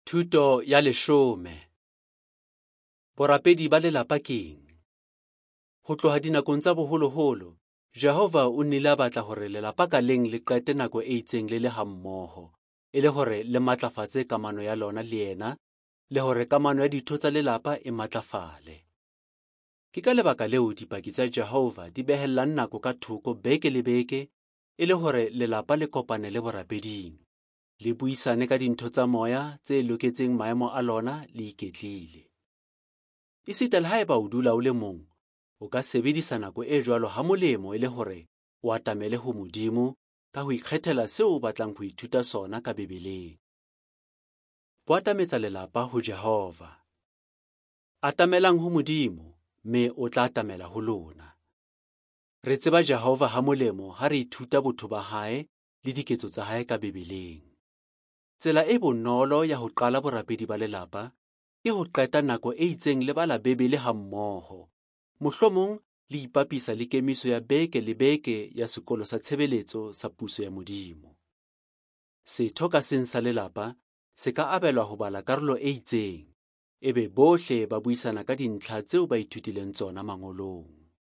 Thuto ya 10. Borapedi ba lelapa keng? Ho tloha dinakong tsa boholoholo, Jehova o nnile a batla hore lelapa ka leng le qete nako e itseng le le hammoho, e le hore le matlafatse kamano ya lona le yena, le hore kamano ya ditho tsa lelapa e matlafale. Ke ka lebaka leo dipaki tsa Jehova di behellang nako ka thoko beke le beke, e le hore lelapa le kopane le borapeding, le buisane ka dintho tsa moya tse loketseng maemo a lona le iketlile. Esita le haeba o dula o le mong, o ka sebedisa nako e jwalo ha molemo e le hore o atamele ho Modimo ka ho ikgethela seo o batlang ho ithuta sona ka Bebeleng. Boatametsa lelapa ho Jehova. Atamelang ho Modimo, mme o tla atamela ho lona. Re tseba Jehova ha molemo ha re ithuta botho ba hae le diketso tsa hae ka Bebeleng. Tsela e bonolo ya ho qala borapedi ba lelapa ke ho qeta nako e itseng le bala Bebele hammoho. Mohlomong le ipapisa le kemiso ya beke le beke ya sekolo sa tshebeletso sa puso ya Modimo. Setho ka seng sa lelapa se ka abelwa ho bala karolo e itseng, ebe bohle ba buisana ka dintlha tseo ba ithutileng tsona mangolong.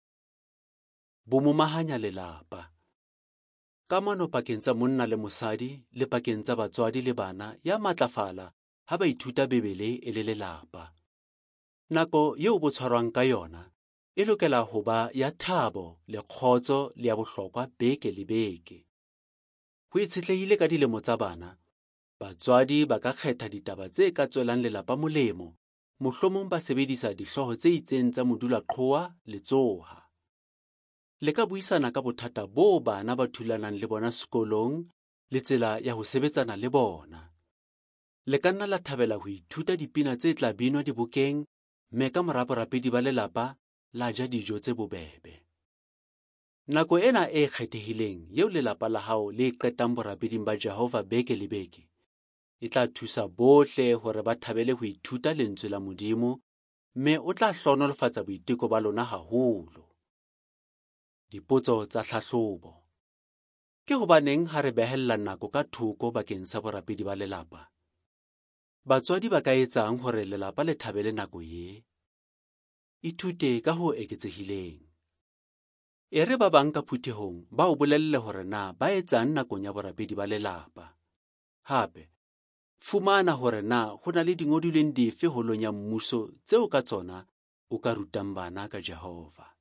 Bomomahanya lelapa. Kamano pakeng tsa monna le mosadi le pakeng tsa batswadi le bana ya matlafala ha ba ithuta Bebele e le lelapa. Nako eo bo tshwarwang ka yona e lokela ho ba ya thabo le kgotso le ya bohlokwa beke le beke. Ho itshetlehile ka dilemo tsa bana, batswadi ba ka kgetha ditaba tse ka tswelang lelapa molemo, mohlomong ba sebedisa dihloho tse itseng tsa modulaqhowa le tsoha. Le ka buisana ka bothata boo bana ba thulanang le bona sekolong le tsela ya ho sebetsana le bona. Le ka nna la thabela ho ithuta dipina tse tla binwa dibukeng, mme ka mora borapedi ba lelapa la ja dijo tse bobebe. Nako ena e kgethehileng eo lelapa la hao le qetang borapeding ba Jehova beke le beke, e tla thusa bohle hore ba thabele ho ithuta lentswe la Modimo, mme o tla hlohonolofatsa boiteko ba lona haholo. Dipotso tsa hlahlobo. Ke hobaneng ha re behella nako ka thoko bakeng sa borapedi ba lelapa? Batswadi ba ka etsang hore lelapa le thabele nako ye? Ithute ka ho eketsehileng. E re ba bang ka phutehong ba o bolelle hore na ba etsang nakong ya borapedi ba lelapa. Hape, fumana hore na ho na le dingodileng dife holong ya mmuso tseo ka tsona o ka rutang bana ka Jehova.